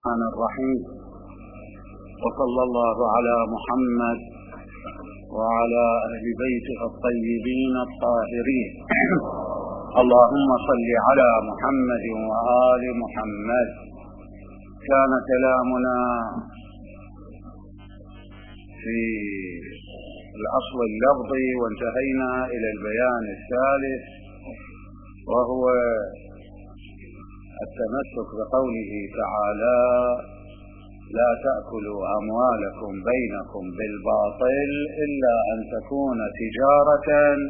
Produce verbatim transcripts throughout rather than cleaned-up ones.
الرحمن الرحيم. وصلى الله على محمد وعلى أهل بيته الطيبين الطاهرين. اللهم صل على محمد وآل محمد. كان كلامنا في الأصل اللفظي وانتهينا إلى البيان الثالث، وهو التمسك بقوله تعالى: لا تأكلوا أموالكم بينكم بالباطل إلا أن تكون تجارة،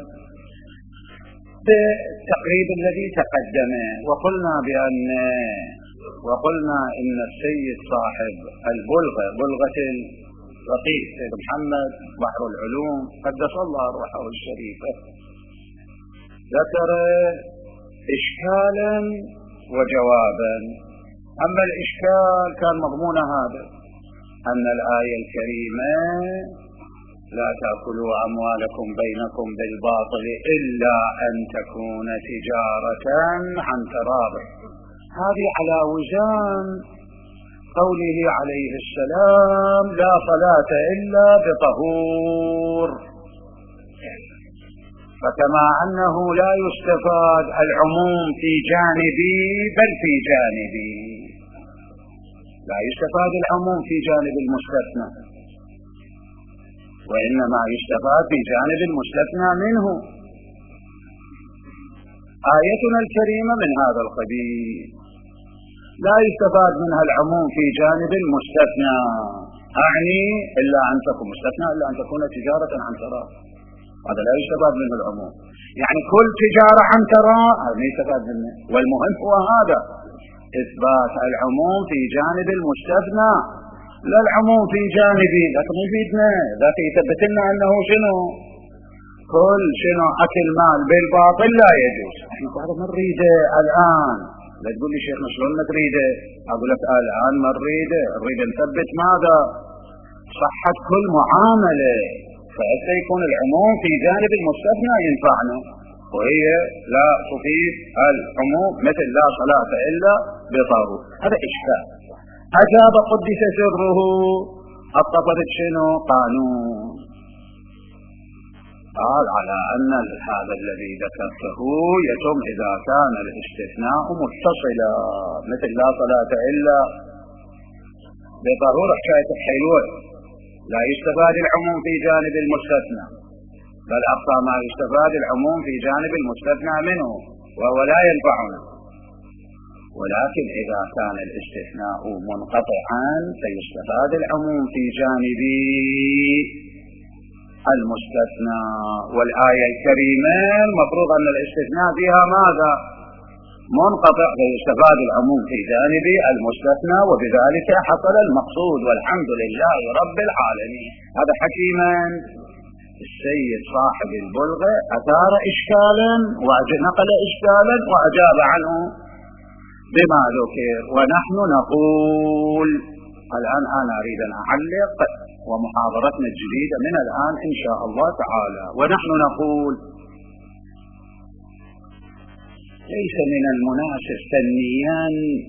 بالتقريب الذي تقدم. وقلنا بأن وقلنا إن السيد صاحب البلغة، بلغة الرقيق سيد محمد بحر العلوم قدس الله روحه الشريفة، ذكر إشكالا وجوابا. أما الإشكال كان مضمون هذا: أن الآية الكريمة لا تأكلوا أموالكم بينكم بالباطل إلا أن تكون تجارة عن تراض، هذه على وزن قوله عليه السلام: لا صلاة إلا بطهور. فكما أنه لا يستفاد العموم في جانبي بل في جانبي، لا يستفاد العموم في جانب المستثنى، وإنما يستفاد في جانب المستثنى منه. آيتنا الكريمة من هذا القبيل، لا يستفاد منها العموم في جانب المستثنى، أعني إلا أن تكون مستثنى إلا أن تكون تجارة عن تراض، هذا لا يستفاد منه العموم. يعني كل تجارة عن تراض هذا لا يستفاد منه. والمهم هو هذا: إثبات العموم في جانب المستثنى، لا العموم في جانبي. لكن يفيدنا ذاك يثبت لنا أنه شنو كل شنو أكل مال بالباطل لا يجوز. احنا هذا ما نريده الآن. لا تقول لي شيخنا شلون ما تريده؟ أقول لك الآن ما نريده، نريد نثبت ماذا؟ صحة كل معاملة، فحتى يكون العموم في جانب المستثنى ينفعنا، وهي لا تفيد العموم مثل لا صلاة إلا بطهور. هذا إشكال. أجاب قدس سره: اطبقت شنو قانون؟ قال: على أن هذا الذي ذكرته يتم إذا كان الاستثناء متصلا، مثل لا صلاة إلا بطهور. حكاية حلوة، لا يستفاد العموم في جانب المستثنى، بل أقصى ما يستفاد العموم في جانب المستثنى منه، وهو لا ينفعنا. ولكن إذا كان الاستثناء منقطعا فيستفاد العموم في جانب المستثنى. والآية الكريمة المفروض أن الاستثناء فيها ماذا؟ منقطع، فيستفاد العموم في جانب المستثنى، وبذلك حصل المقصود، والحمد لله رب العالمين. هذا حكيما السيد صاحب البلغة أثار إشكالا ونقل إشكالا وأجاب عنه بما ذكر. ونحن نقول الآن، أنا أريد أن أعلق ومحاضرتنا الجديدة من الآن إن شاء الله تعالى. ونحن نقول: ليس من المناسب فنيا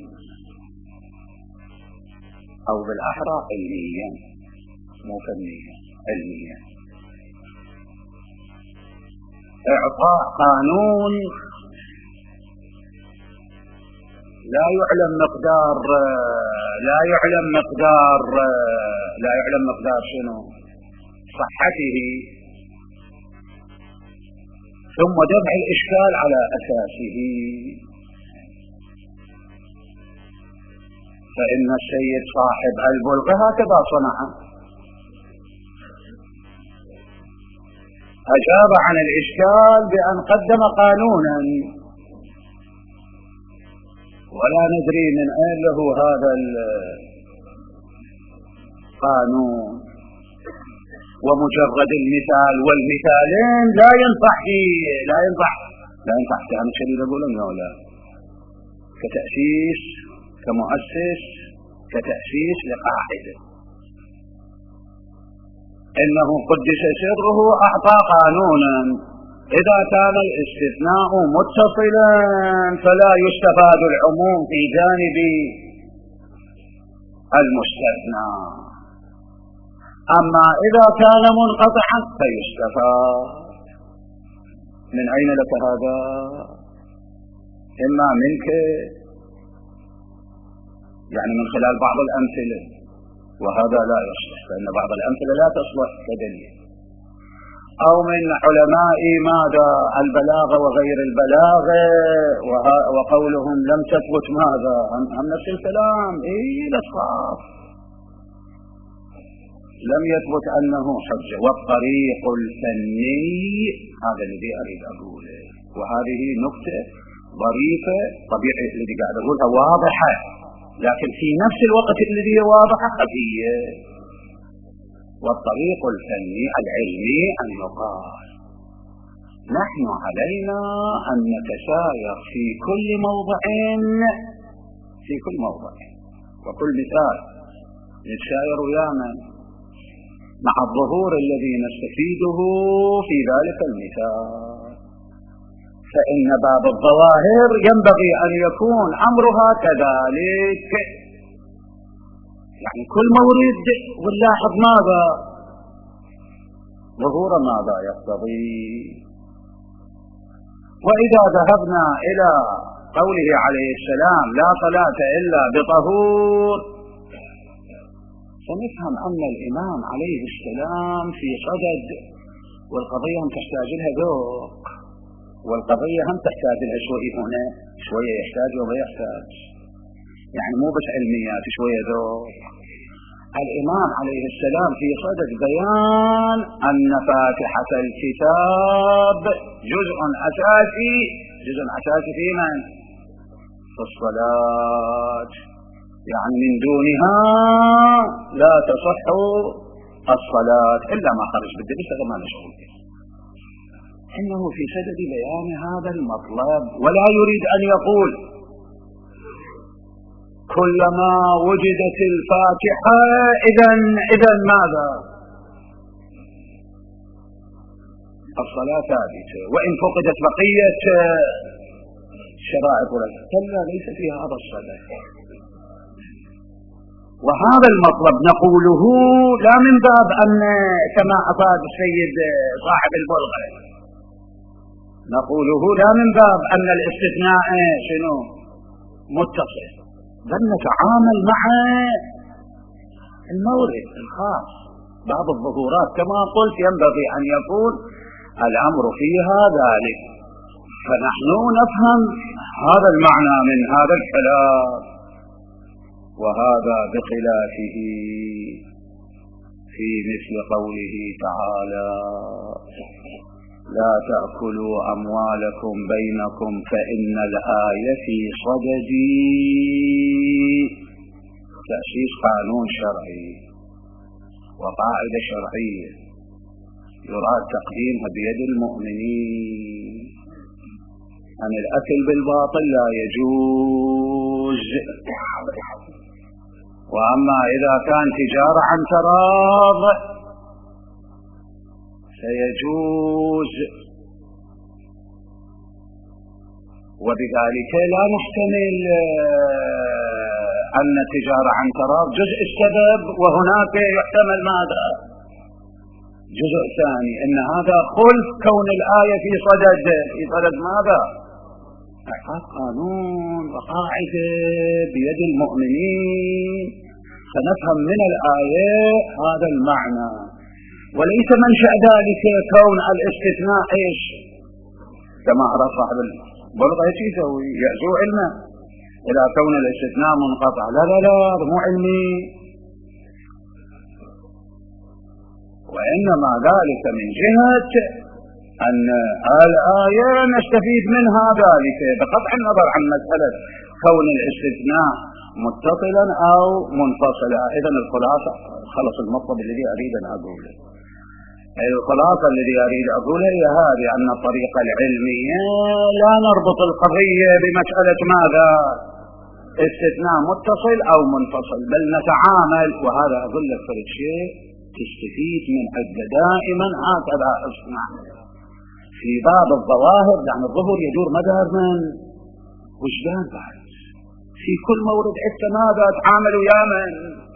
أو بالأحرى علميا، مو فنيا، علميا، إعطاء قانون لا يعلم مقدار لا يعلم مقدار لا يعلم مقدار شنو صحته، ثم دفع الإشكال على أساسه. فإن السيد صاحب البلغة هكذا صنع، أجاب عن الإشكال بأن قدم قانونا، ولا ندري من أين له هذا القانون. ومجرد المثال والمثالين لا ينفع لا ينفع لا ينفع كلام شديد أقولون ولا كتأسيس، كمؤسس، كتأسيس لقاعدة. إنه قدس سره أعطى قانونا إذا كان الاستثناء متصلا فلا يستفاد العموم في جانب المستثنى. أما إذا كان منقطعا فيستفاد. من أين لك هذا؟ إما منك، يعني من خلال بعض الأمثلة، وهذا لا يصلح، فإن بعض الأمثلة لا تصلح كدليل، أو من علماء ماذا البلاغة وغير البلاغة، وقولهم لم تثبت ماذا هم نفس الكلام. إيه لا تخاف، لم يثبت أنه حجة. والطريق الفني هذا الذي أريد أقوله، وهذه نقطة ظريفة طبيعي الذي قاعد أقولها واضحة، لكن في نفس الوقت الذي هي واضحة خفية. والطريق الفني العلمي أن يقال نحن علينا أن نتساير في كل موضع، في كل موضع وكل مثال نتساير ويانا مع الظهور الذي نستفيده في ذلك المثال. فإن باب الظواهر ينبغي أن يكون أمرها كذلك، يعني كل مورد ونلاحظ ماذا ظهور ماذا يقتضي. وإذا ذهبنا إلى قوله عليه السلام لا صلاة إلا بطهور، فنفهم أن الإمام عليه السلام في صدد، والقضية هم تحتاج لها ذوق، والقضية هم تحتاج لها شوية هنا شوية يحتاج وما يحتاج، يعني مو بس علميات شوية ذوق. الإمام عليه السلام في صدد بيان أن فاتحة الكتاب جزء أساسي، جزء أساسي في من؟ في الصلاة، يعني من دونها لا تصح الصلاة إلا ما خرج بالدرس ما نشغل به. إنه في صدد بيان هذا المطلب، ولا يريد أن يقول كلما وجدت الفاتحة إذن إذن ماذا؟ الصلاة ثابتة، وإن فقدت بقية شرائط ولا كلا، ليس في هذا الصلاة. وهذا المطلب نقوله لا من باب أن كما أفاد السيد صاحب البلغة، نقوله لا من باب أن الاستثناء شنو متصل، بل نتعامل مع المورد الخاص. بعض الظهورات كما قلت ينبغي أن يكون الأمر فيها ذلك، فنحن نفهم هذا المعنى من هذا الكلام. وهذا بخلافه في مثل قوله تعالى لا تأكلوا أموالكم بينكم فإن الآية في صددي، تأسيس قانون شرعي وقاعدة شرعية يراد تقديمها بيد المؤمنين، أن الأكل بالباطل لا يجوز. وأما إذا كان تجارة عن تراض سيجوز، وبذلك لا نحتمل أن التجارة عن تراض جزء السبب، وهناك يحتمل ماذا؟ جزء ثاني، أن هذا خلف كون الآية في صدد، في صدد ماذا؟ إحقاق قانون وقاعدة بيد المؤمنين، فنفهم من الآية هذا المعنى، وليس منشأ ذلك كون الاستثناء إيش كما أرى صاحب البلغة يسوي يأزو علمه إلى كون الاستثناء منقطع. لا لا لا مو علمي، وإنما ذلك من جهة أن الآية نستفيد منها ذلك بقطع النظر عن مسألة كون الاستثناء متصلا أو منفصلا. إذن الخلاصة خلص المطلب الذي أريد أن أقوله، الخلاصة الذي أريد أقوله هي هذه، أن الطريقة العلمية لا نربط القضية بمسألة ماذا استثناء متصل أو منفصل، بل نتعامل. وهذا أقول لك فرق شيء تستفيد من عدة دائما هكذا اصنع في باب الظواهر، يعني الظهور يدور مدار من وجدان بعد في كل مورد حتى ماذا تعاملوا يا من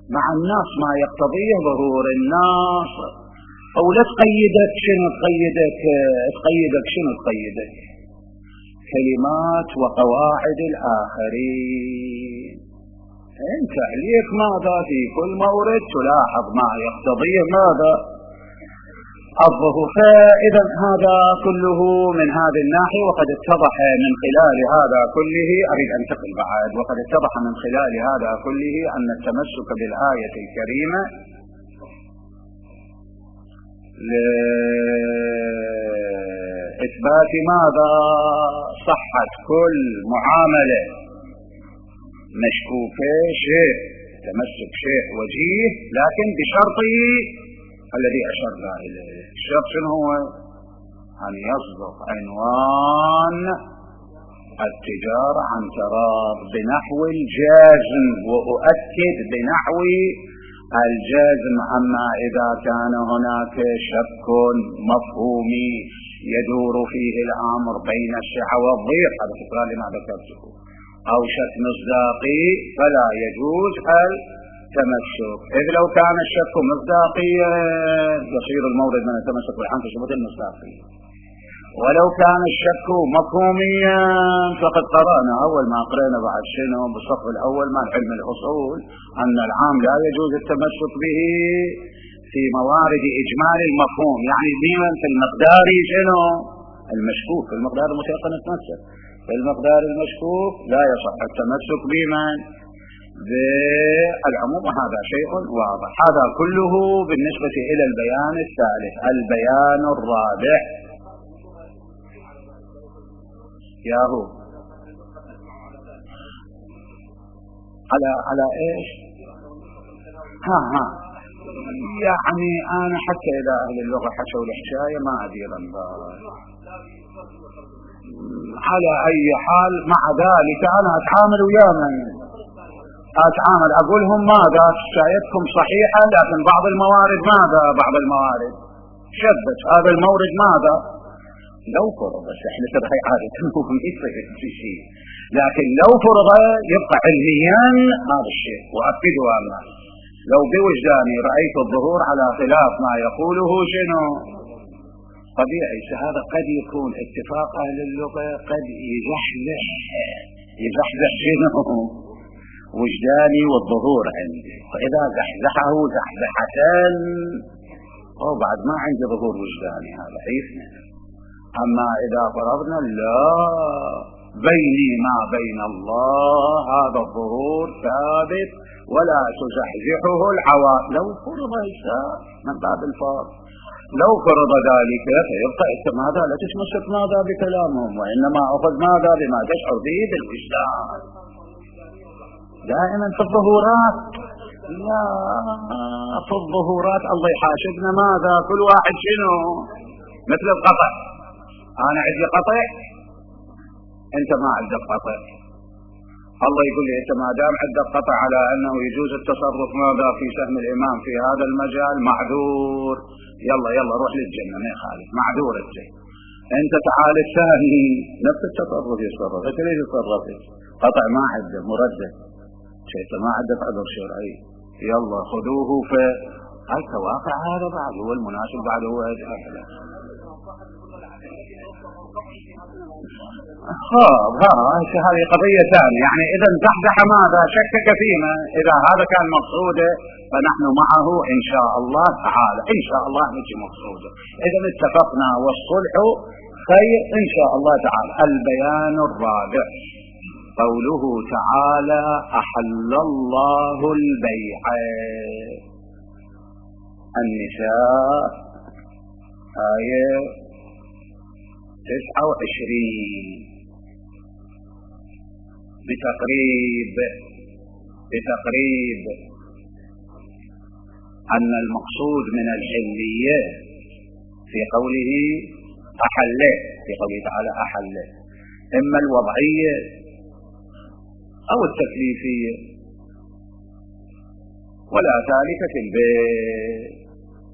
مع الناس ما يقتضيه ظهور الناس، أو لا تقيدك شنو تقيدك تقيدك شنو تقيدك كلمات وقواعد الآخرين. أنت عليك ماذا في كل مورد تلاحظ ما يقتضيه ماذا الظهور. فإذا هذا كله من هذه الناحية، وقد اتضح من خلال هذا كله، أريد أن أنتقل بعد، وقد اتضح من خلال هذا كله أن التمسك بالآية الكريمة لإثبات ماذا صحة كل معاملة مشكوكة شيء، تمسك شيء وجيه، لكن بشرطه الذي أشرنا إليه. الشرط شنو هو؟ أن يصدق عنوان التجارة عن تراض بنحو الجازم، وأؤكد بنحو الجازم. أما إذا كان هناك شك مفهومي يدور فيه الأمر بين السعة والضيق، هذا تكرار لما ذكرته، أو شك مصداقي، فلا يجوز التمسك. إذ لو كان الشك مصداقيا يصير المورد من التمسك بالحال تثبت المصداقية، ولو كان الشك مفهوميا فقد قرأنا أول ما قرأنا بعد شنو بالصف الأول مع علم الأصول أن العام لا يجوز التمسك به في موارد إجمال المفهوم، يعني بمن في المقدار شنو المشكوك، في المقدار المتيقن التمسك، في المقدار المشكوك لا يصح التمسك بمن بالعموم. هذا شيء واضح. هذا كله بالنسبة إلى البيان الثالث. البيان الرابع ياهو على على ايش؟ ها ها يعني انا حتى اذا اهل اللغة حشوا الحكاية ما ادري الانبار. على اي حال مع ذلك انا اتعامل ويا من اتعامل اقولهم ماذا شايتكم صحيحة، لكن بعض الموارد ماذا بعض الموارد شبت هذا المورد ماذا لو فرض، بس احنا تبقى عادة مهم يصير في شيء، لكن لو فرض يبقى علميا هذا الشيء. وأكده أنا لو بوجداني رأيت الظهور على خلاف ما يقوله شنو طبيعي، هذا قد يكون اتفاق أهل اللغة، قد يزحزح يزحزح شنو وجداني والظهور عندي، فإذا زحزحه زحزحة أو بعد ما عندي ظهور وجداني هذا حيثنا. أما إذا فرضنا لا بيني ما بين الله هذا الظهور ثابت ولا تزحزحه العوائد، لو فرض من باب الفرض لو فرض ذلك فيبقى ماذا لا تتمسك ماذا بكلامهم، وإنما أخذ ماذا بما تشعر به بالوجدان. دائما في الظهورات لا في الظهورات الله يحاسبنا ماذا كل واحد شنو مثل القطع. أنا عندي قطع أنت ما عندك قطع، الله يقول لي أنت ما دام عندك قطع على أنه يجوز التصرف ماذا في سهم الإمام في هذا المجال معذور، يلا يلا روح للجنة ما يخالف معذور أنت. أنت تعال الثاني نفس التصرف يتصرف، أنت ليش تصرفت قطع ما عندك مردد شيء ما عندك عذر شرعي، يلا خذوه في الواقع. هذا بعد هو المناسب بعد هو هذا خاب ها هذه قضية ثانية. يعني إذا زحزح ماذا شكك فيما، إذا هذا كان مقصوده فنحن معه إن شاء الله تعالى، إن شاء الله نجي مقصوده. إذا اتفقنا والصلح خير إن شاء الله تعالى. البيان الرابع قوله تعالى أحل الله البيع. النساء آية تسعة وعشرين بتقريب بتقريب أن المقصود من الحلية في قوله أحل، في قوله تعالى أحل، إما الوضعية أو التكليفية، ولا ذلك في البيت،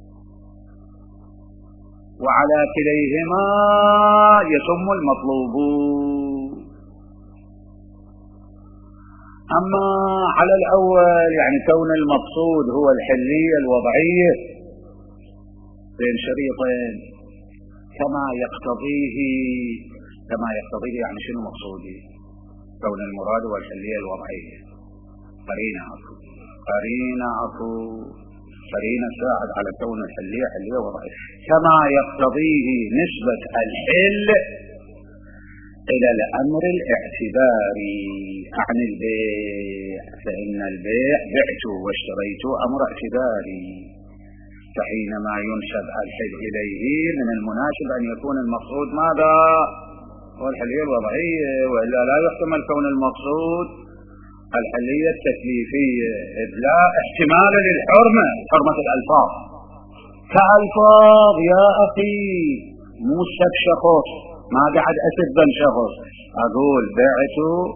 وعلى كليهما يتم المطلوب. أما على الأول يعني كون المقصود هو الحلية الوضعية بين شريطين كما يقتضيه كما يقتضيه يعني شنو مقصودي؟ كون المراد هو الحلية الوضعية، قرينة عفو قرينة عفو قرينة تساعد على كون الحلية حلية وضعية، كما يقتضيه نسبة الحل إلى الأمر الاعتباري عن البيع، فإن البيع بعت واشتريت أمر اعتباري، فحينما ينسب الحل إليه من المناسب أن يكون المقصود ماذا؟ هو الحلية الوضعية، وإلا لا يحتمل كون المقصود الحلية التكليفية، إذ لا احتمال للحرمة، حرمة الألفاظ كألفاظ يا أخي مو شخص، ما قاعد أسد بن شخص أقول بعت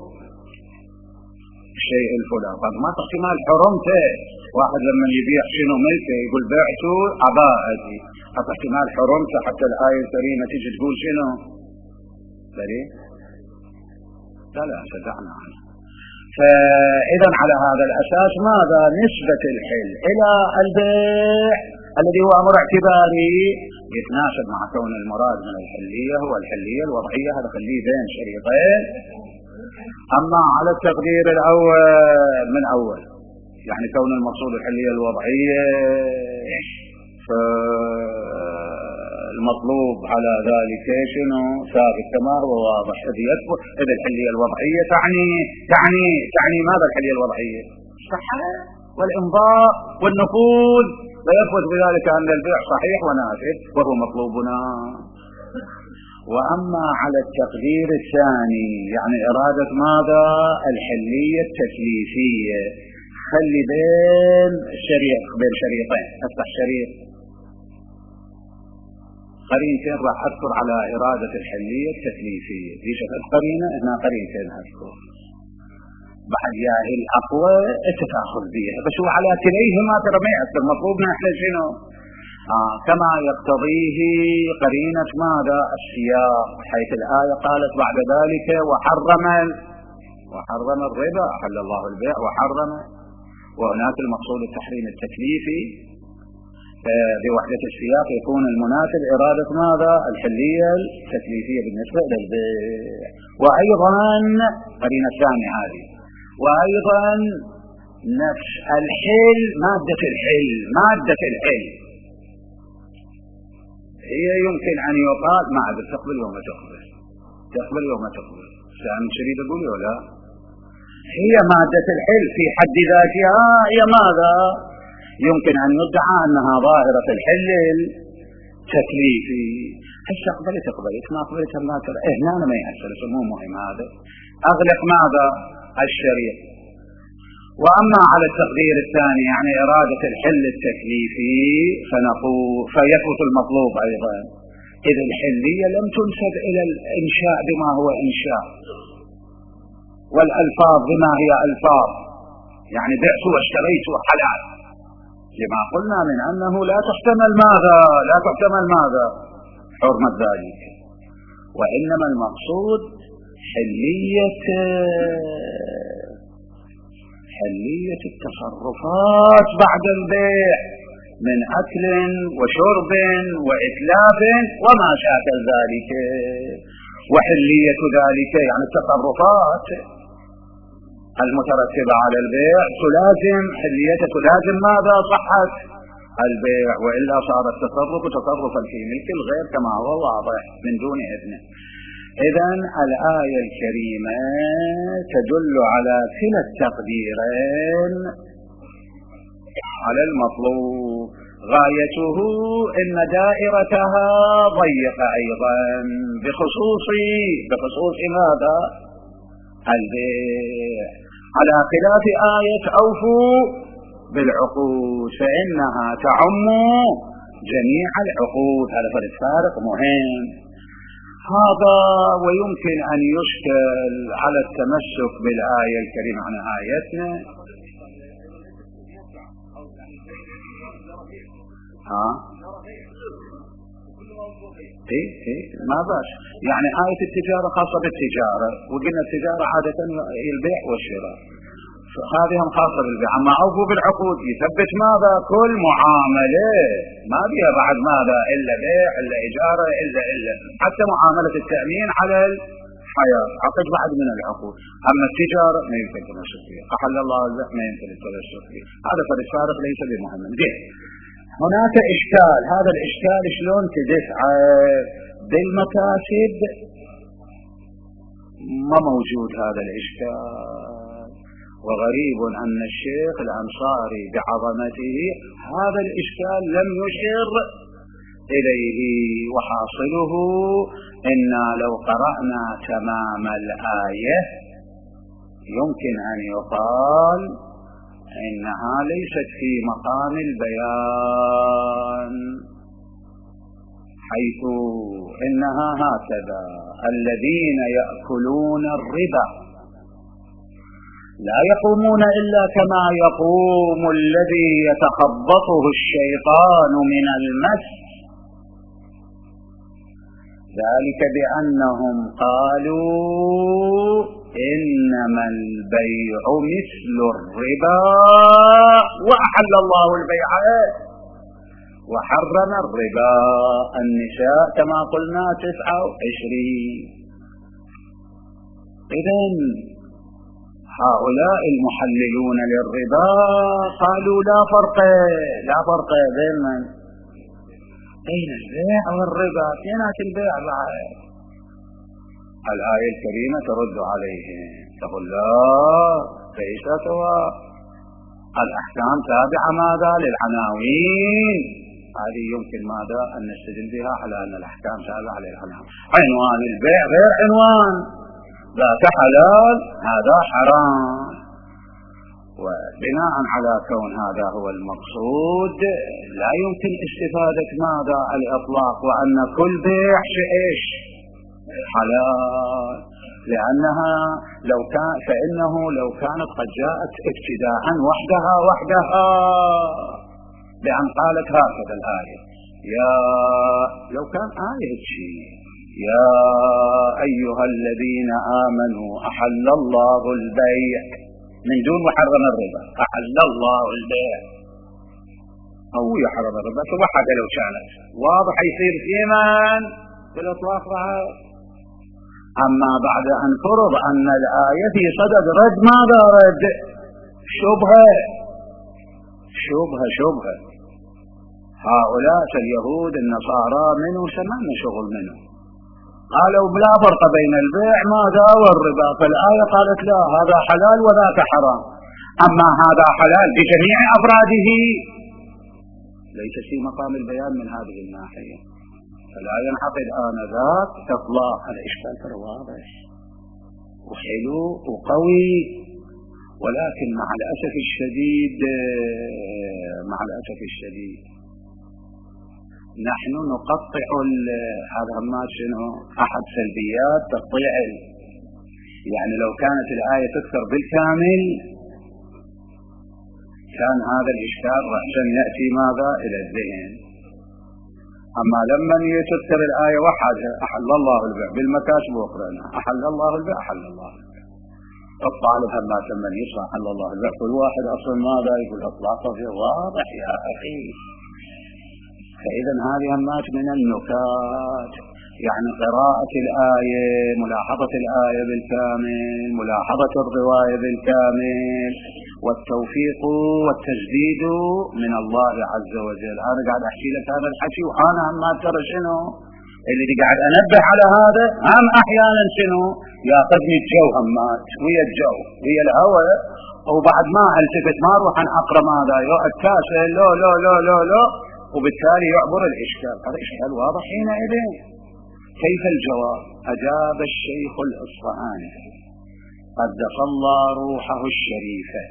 شيء الفلان، طب ما احتمال حرمته، واحد لما يبيع شنو ملكه يقول بعت عباءتي، طب احتمال حرمته حتى الآية الكريمة تيجي تقول شنو؟ بلي لا لا شجعنا عنه. فإذا على هذا الأساس ماذا؟ نسبة الحل إلى البيع الذي هو أمر اعتباري يتناسب مع كون المراد من الحلية هو الحلية الوضعية، هذا خليه بين شريطين. أما على التقدير الأول من أول يعني كون المقصود الحلية الوضعية، فالمطلوب على ذلك شنو؟ ثابت كما هو واضح، إذ يثبت إذ الحلية الوضعية تعني تعني تعني ماذا الحلية الوضعية؟ الصحة والإمضاء والنفوذ، فيثبت بذلك أن البيع صحيح ونافذ وهو مطلوبنا. وأما على التقدير الثاني يعني إرادة ماذا؟ الحلية التكليفية، خلي بين شريط بين شريطين، افتح شريط قرينتين راح أذكر على إرادة الحلية التكليفية، دي شفت قرينة هنا قرينتين أذكر بعد يا الأقوى التفاخر بها، بس هو على كليهما ترى ما يأثر، مطلوبنا احنا شنو؟ آه كما يقتضيه قرينة ماذا؟ السياق، حيث الآية قالت بعد ذلك وحرم وحرم الربا، أحل الله البيع وحرم، وهناك المقصود التحريم التكليفي. بوحدة السياق يكون المناسب إرادة ماذا؟ الحلية التكليفية بالنسبة للبيع. وأيضا قرينة ثانية هذه، وأيضا نفس الحل، مادة الحل مادة الحل هي يمكن أن يقال ما عاد تقبل يوم تقبل تقبل يوم تقبل سأل شريد أقول ولا هي مادة الحل في حد ذاتها، هي ماذا؟ يمكن أن يدعى أنها ظاهرة الحل التكليفي. هل تقبل تقبل ما قبلت ما ترى إيه هنا ما يحصل، مو مهم هذا، أغلق ماذا؟ الشريط. وأما على التقدير الثاني يعني إرادة الحل التكليفي فنقول فيثبت المطلوب أيضا، إذ الحلية لم تنسب إلى الإنشاء بما هو إنشاء، والألفاظ بما هي ألفاظ، يعني بعت واشتريت حلال، لما قلنا من أنه لا تحتمل ماذا؟ لا تحتمل ماذا؟ حرمة ذلك، وإنما المقصود حلية حلية التصرفات بعد البيع من أكل وشرب وإتلاف وما شاكل ذلك، وحلية ذلك يعني التصرفات المترتبة على البيع تلازم حليته، تلازم ماذا؟ صحة البيع، وإلا صار التصرف تصرفا في ملك الغير كما هو واضح من دون إذنه. إذن الآية الكريمة تدل على كلا التقديرين على المطلوب، غايته إن دائرتها ضيقة أيضا بخصوص بخصوص ماذا؟ البيع، على خلاف آية أوفوا بالعقود فإنها تعم جميع العقود. هذا فرق مهم هذا، ويمكن أن يشكل على التمسك بالآية الكريمة عن آياتنا. ها ايه ايه ما باش يعني آية التجارة خاصة بالتجارة، وقلنا التجارة عادة البيع والشراء، هذه هم خاصة بالبيع. أما أوفوا بالعقود يثبت ماذا؟ كل معاملة ما بها بعد ماذا إلا بيع إلا إجارة إلا إلا حتى معاملة التأمين على الحياة عقد بعد من العقود. أما التجارة ما يمكن تمشي فيها. أحل الله البيع ما يمكن تمشي فيها. هذا فرق فارق ليس بمهم. زين هناك إشكال. هذا الإشكال شلون تدفعه بالمكاسب؟ ما موجود هذا الإشكال. وغريب أن الشيخ الأنصاري بعظمته هذا الإشكال لم يشر إليه. وحاصله إنا لو قرأنا تمام الآية يمكن أن يقال إنها ليست في مقام البيان، حيث إنها هكذا: الذين يأكلون الربا لا يقومون إلا كما يقوم الذي يتخبطه الشيطان من المس، ذلك بأنهم قالوا إنما البيع مثل الربا وأحل الله البيع وحرم الربا. النساء كما قلنا تسعة وعشرين. إذن هؤلاء المحللون للربا قالوا لا فرق لا فرق بين من بين البيع والربا، كينات البيع بعد. الآية الكريمة ترد عليهم تقول لا ليس سواء، الأحكام تابعة ماذا للعناوين. هذه يمكن ماذا أن نستدل بها على أن الأحكام تابعة للعناوين. عنوان البيع غير عنوان ذاك حلال هذا حرام. وبناء على كون هذا هو المقصود لا يمكن استفادة ماذا الإطلاق وأن كل بيع إيش حلال، لأنها لو كان فإنه لو كانت قد جاءت ابتداء وحدها وحدها لأن قالت هكذا الآية يا لو كان آية شيء يا أيها الذين آمنوا أحل الله البيع من دون محرم الربا، أحل الله البيع أو يحرم الربا توحد لو كانت واضح يصير في من بالإطلاق بعد. أما بعد أن فرض أن الآية في صدد رد ماذا رد شبهة شبهة شبهة هؤلاء اليهود النصارى منه سمعنا شغل منه قالوا لا فرق بين البيع ماذا والربا، فالآية قالت لا هذا حلال وذاك حرام. أما هذا حلال بجميع أفراده ليس في مقام البيان من هذه الناحية، فلا ينعقد آنذاك إطلاق. الإشكال ترى واضح وحلو وقوي، ولكن مع الأسف الشديد مع الأسف الشديد نحن نقطع هذا ما شنو أحد سلبيات تقطيع، يعني لو كانت الآية تذكر بالكامل كان هذا الإشكال رأسا يأتي ماذا إلى الذهن. أما لما تذكر الآية وحدها أحل الله البيع بالمكاسب وقرنا أحل الله البيع أحل الله البيع، الطالب هما ثمن يصح أحل الله البيع كل واحد أصلا ماذا يقول أطلاقه في واضح يا أخي. فإذا هذه همات من النكات، يعني قراءة الآية ملاحظة الآية بالكامل ملاحظة الرواية بالكامل والتوفيق والتجديد من الله عز وجل. أنا قاعد أحكي لك هذا الحكي وأنا همات ترى شنو اللي قاعد أنبه على هذا هم أحيانا شنو ياخذني الجو همات ويا الجو ويا الهوى، وبعد ما التفت ما أروح أن أقرأ ماذا الكاسة لو لو لو لو لو وبالتالي يعبر الإشكال. هذا إشكال واضح حينئذ. كيف الجواب؟ أجاب الشيخ الأصفهاني قدس الله روحه الشريفة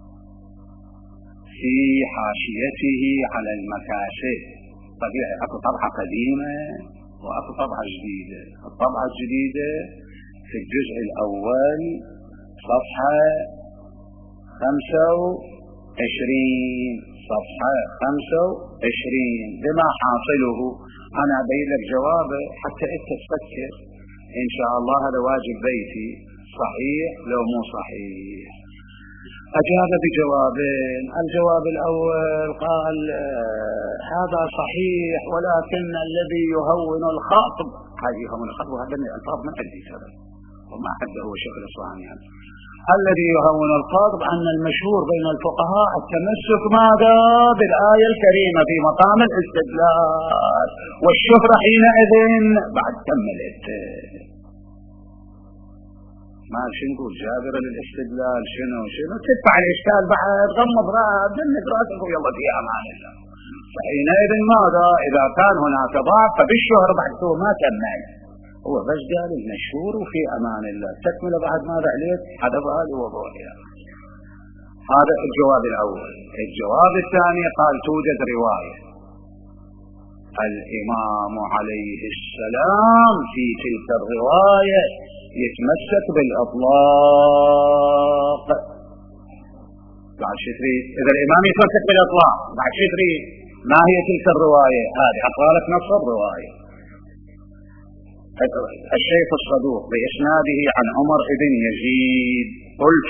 في حاشيته على المكاسب. طبيعي أكو طبعة قديمة وأكو طبعة جديدة. الطبعة الجديدة في الجزء الأول صفحة خمسة وعشرين صفحة خمسة وعشرين بما حاصله. أنا أبين لك جوابه حتى أنت تفكر إن شاء الله. هذا واجب بيتي صحيح لو مو صحيح. أجاب بجوابين. الجواب الأول قال هذا صحيح، ولكن الذي يهون الخاطب، هذه يهون الخاطب وهذا من الألفاظ من عندي سبب وما حده هو شيخ الإسلام يعني. الذي يهون الخاطب أن المشهور بين الفقهاء التمسك ماذا بالآية الكريمة في مقام الاستدلال، والشهرة حينئذ بعد كملت ما شنو نقول جابر للاستدلال شنو شنو تدفع الإشكال بعد غمض رأس دنك رأسك ويلا في أمان الله. فحينئذ ماذا إذا كان هناك ضعف فبالشهر بعد هو ما كمل، هو بس قال المشهور في أمان الله، تكمل بعد ماذا عليك حذفها لوضوحها. هذا الجواب الأول. الجواب الثاني قال توجد رواية الإمام عليه السلام في تلك الرواية يتمسك بالإطلاق. بعد شتري إذا الإمام يتمسك بالإطلاق بعد شتري ما هي تلك الرواية؟ هذه أقرأ لك نص الرواية. الشيخ الصدوق بإسناده عن عمر بن يزيد قلت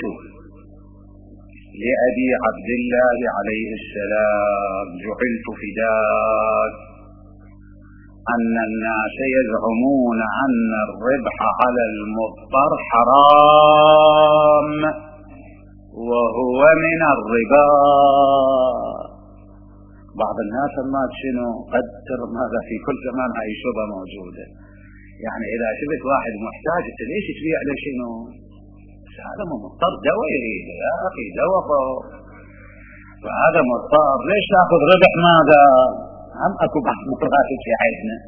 لأبي عبد الله عليه السلام جعلت فداك أن الناس يزعمون أن الربح على المضطر حرام وهو من الربا. بعض الناس ما شنو قدر ماذا في كل زمان هاي شبهة موجودة، يعني إذا شفت واحد محتاج ليش تبيع له شنو؟ هذا مضطر دواء يريد يا أخي دواء، فهذا مضطر ليش تأخذ ربح ماذا؟ هم أكو بعض مقرآت في عيدنا.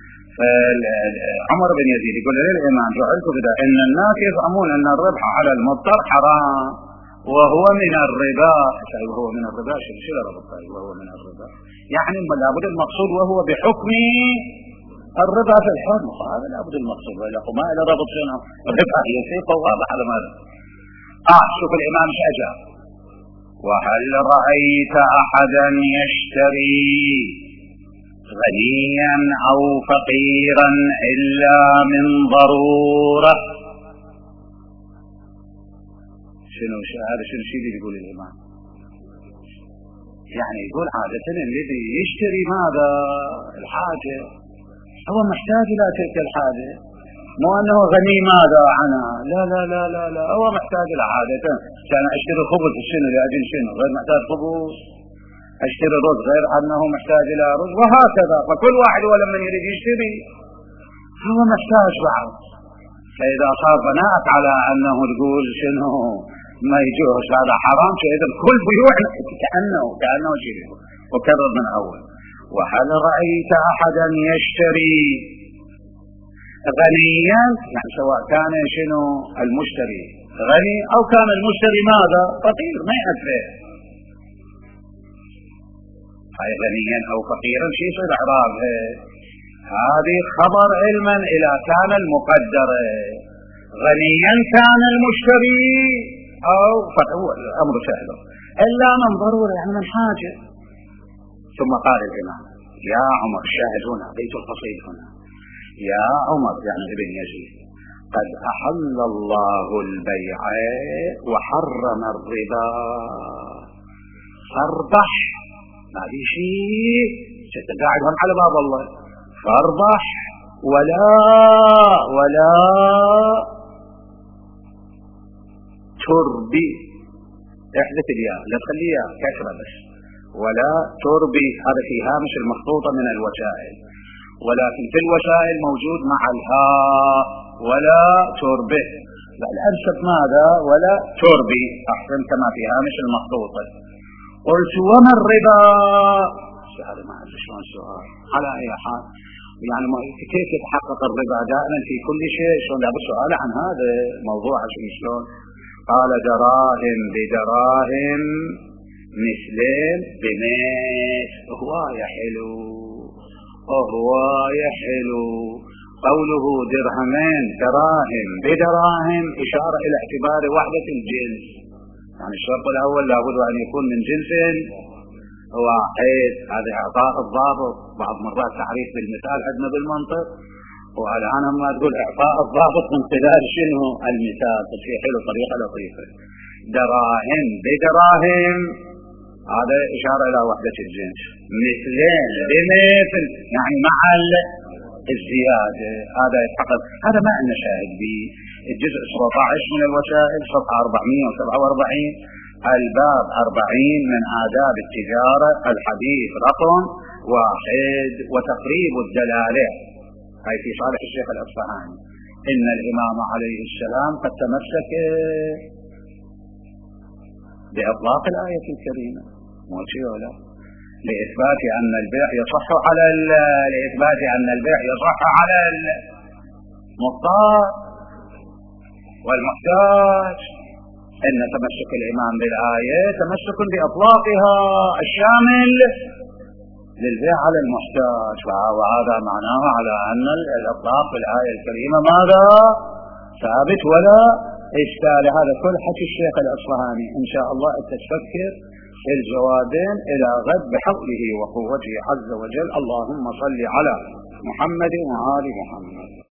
فعمر بن يزيد يقول للإمام جعلت بدا إن الناس يزعمون أن الربح على المضطر حرام وهو من الربا. وهو من الربا شو شو الربا؟ وهو من الربا يعني لابد المقصود وهو بحكم الربا في الحرم، هذا لابد المقصود، ولا ما إلى ربط شنو الربا هي شيء واضح على ماذا. آه شوف الإمام ايش أجاب: وهل رأيت أحدا يشتري غنيا أو فقيرا إلا من ضرورة؟ شنو هذا شنو الشيء اللي يقول الإمام؟ يعني يقول عادة الذي يشتري ماذا الحاجة هو محتاج إلى تلك الحاجة، مو أنه غني ماذا عنها، لا لا لا لا لا هو محتاج إلى عادة. كان أشتري خبز شنو لأجل شنو غير محتاج خبز، أشتري رز غير أنه محتاج إلى رز، وهكذا. فكل واحد هو لما يريد يشتري هو محتاج بعض. فإذا صار بناءك على أنه تقول شنو ما يجوز هذا حرام، فإذا كل بيوع كأنه كأنه شيء. وكرر من أول: وهل رأيت أحدا يشتري غنيا، يعني سواء كان شنو المشتري غني أو كان المشتري ماذا فقير ما يأثر، هاي غنيا أو فقيرا شيء يصير إعراب. هذه خبر علما إلى كان المقدر غنيا كان المشتري أو فقير الأمر سهل إلا من ضرورة يعني من حاجة. ثم قال الإمام: يا عمر، شاهد هنا بيت القصيد هنا، يا عمر يعني ابن يزيد، قد أحل الله البيع وحرم الربا فاربح. ما في شيء ستقاعدهم على باب الله، فاربح ولا ولا تربي، احذف الياء لا تخليها كسرة بس، ولا تربي هذا في هامش المخطوطة من الوسائل، ولكن في الوسائل موجود مع الهاء ولا تربه. الأنسب ماذا؟ ولا تربي أحسن كما في هامش المخطوطة. قلت: وما الربا؟ هذا ما أدري شلون السؤال على أي حال، يعني كيف يتحقق الربا دائما في كل شيء؟ شلون لا سؤال عن هذا موضوع شلون؟ قال: دراهم بدراهم مثلين بمثل. هو يحلو هو يحلو قوله درهمين دراهم بدراهم إشارة إلى اعتبار وحدة الجنس، يعني الشرط الأول لابد أن يكون من جنس واحد، هذا إعطاء الضابط. بعض مرات تعريف بالمثال عندنا بالمنطق، والآن ما تقول إعطاء الضابط من خلال شنو المثال، في حلو طريقة لطيفة. دراهم بدراهم، هذا إشارة إلى وحدة الجنس. مثلين بمثل يعني مع الزيادة، هذا يتحقق. هذا ما عندنا شاهد به. الجزء سبعة عشر من الوسائل صفحة أربعمائة وسبعة وأربعين، الباب أربعين من آداب التجارة، الحديث رقم واحد. وتقريب الدلالة، هاي في صالح الشيخ الأصفهاني، إن الإمام عليه السلام قد تمسك بإطلاق الآية الكريمة، مو شيء ولا لإثبات أن البيع يصح على لإثبات أن البيع يصح على المضطر والمحتاج. إن تمسك الإمام بالآية تمسك بإطلاقها الشامل للبيع على المحتاج، وهذا معناه على أن الإطلاق بالآية الكريمة ماذا؟ ثابت ولا إشكال. هذا كل حكي الشيخ الأصفهاني. إن شاء الله تفكر في الجوابين إلى غد بحوله وقوته عز وجل. اللهم صل على محمد وآل محمد.